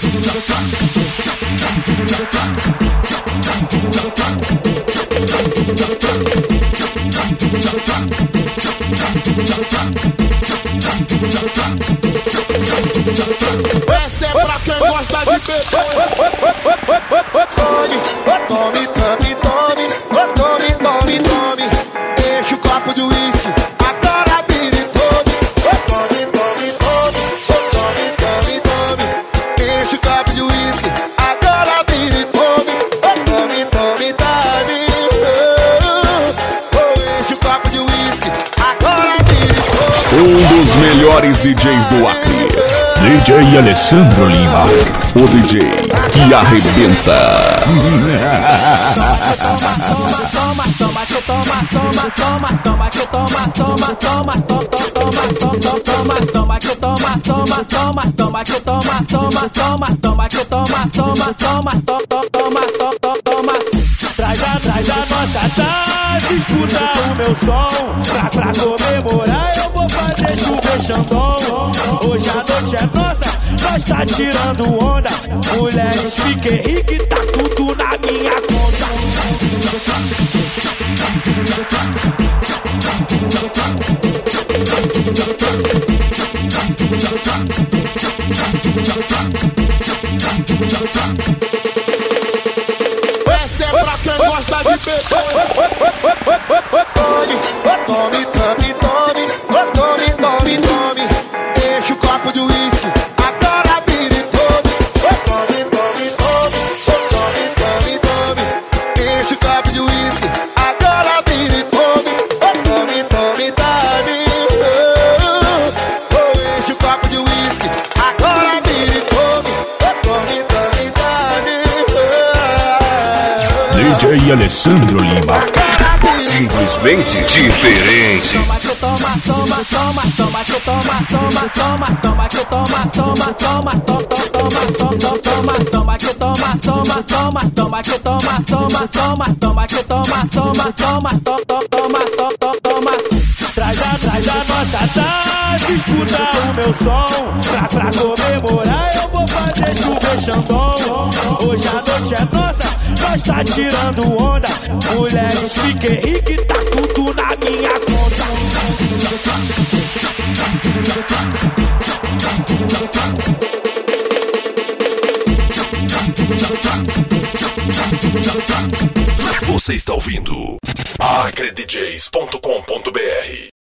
Essa é pra quem gosta de beber. Tome, tome, tome, tome, tome, tome. Enche o copo de uísque, agora vira e tome. Tome, tome, tome, tome, tome, tome. Enche o copo de uísque, agora vira e tome. Tome, tome, tome. Enche o copo de uísque, agora vira e tome. Dos melhores DJs do Acre, DJ Alessandro Lima, o DJ que arrebenta. Traz a nossa tarde, escuta o meu som. Pra comemorar eu vou fazer chover Xandão. Hoje a noite é nossa, nós tá tirando onda. Mulheres, fiquem ricos, tá tudo na minha conta. Essa é pra quem gosta de beber. Tome, tome, tome, tome, tome, tome. Enche o copo de uísque, agora vira e tome. Tome, tome, tome, tome, tome, tome. Enche o copo de uísque, agora vira e tome. Tome, tome, tome. Enche o copo de uísque, agora vira e tome. Tome, tome, tome. DJ Alessandro Lima, simplesmente diferente. Traz a nossa tarde, escuta o meu som. Pra comemorar eu vou fazer chover Xandão. Hoje a noite é nossa, nós tá tirando onda. Mulheres, fiquem ricos, tá tudo na minha conta. Você está ouvindo acredjs.com.br.